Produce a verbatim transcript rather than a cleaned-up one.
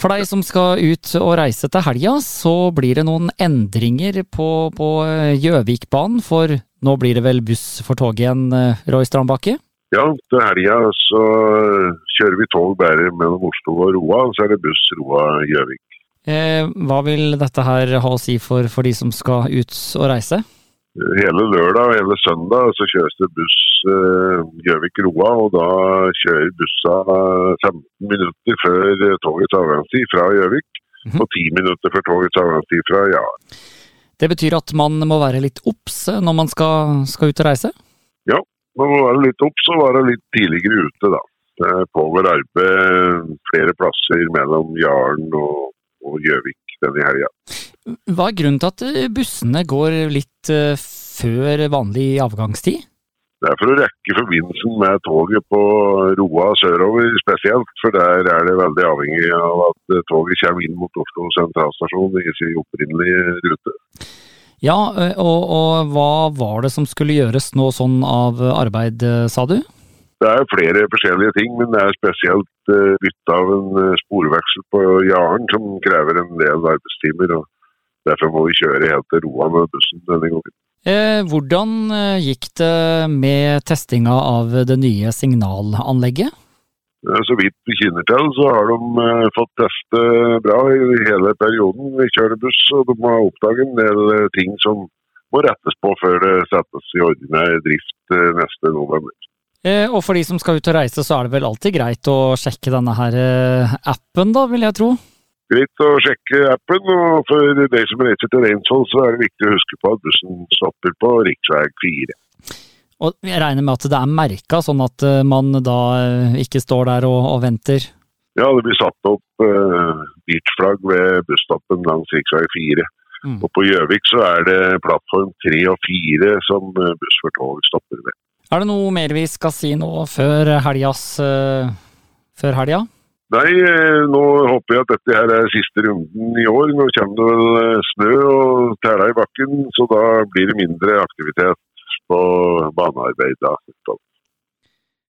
For deg som skal ut og reise til helga, så blir det noen endringer på, på Gjøvikbanen, for nå blir det vel buss for tog igjen, Roy Strandbakke? Ja, til helga så kjører vi tog bare mellom Oslo og Roa, så er det buss Roa-Gjøvik. Eh, hva vil dette her ha å si for, for de som skal ut og reise? Hele lørdag og hele søndag så kjøres det buss eh, Gjøvik-Roa, og da kjører bussa femten minutter før togets avgangstid fra Gjøvik, mm-hmm. og ti minutter før togets avgangstid fra Jaren. Det betyr at man må være litt opps når man skal, skal ut og reise? Ja, man må være litt opps og være litt tidligere ute da. Det pågår arbeid flere plasser mellom Jaren og og Gjøvik denne helga. Hva er grunnen til at bussene går litt uh, før vanlig avgangstid? Det er for å rekke forbindelsen med toget på Roa sørover spesielt, for der er det veldig avhengig av at toget kommer inn mot Oslo sentralstasjon i sin opprinnelige rute. Ja, og, og hva var det som skulle gjøres nå sånn av arbeid, sa du? Det er flere forskjellige ting, men det er spesielt uh, bytte av en sporveksel på Jaren som krever en del arbeidstimer, og derfor må vi kjøre helt til Roa med bussen denne gangen. Eh, hvordan gikk det med testinga av det nye signalanlegget? Så vidt vi kjenner til, så har de uh, fått teste bra i hele perioden vi kjører buss, og de har oppdaget en del ting som må rettes på før det settes i ordinær drift uh, neste november. Eh, og for de som skal ut og reise, så er det vel alltid greit å sjekke denne her eh, appen da, vil jeg tro? Greit å sjekke appen, og for de som reiser til Reinsvoll, så er det viktig å huske på at bussen stopper på riksvei fire. Og jeg regner med at det er merket, sånn at uh, man da uh, ikke står der og, og venter? Ja, det blir satt opp uh, beachflagg ved busstoppen langs riksvei fire. Mm. Og på Gjøvik så er det plattform tre og fire som uh, buss for tog stopper ved. Er det noe mer vi skal si nå før helgas, uh, før helga? Nei, nå håper jeg at dette her er siste runden i år. Nå kommer det vel snø og tæla i bakken, så da blir det mindre aktivitet på banearbeid da.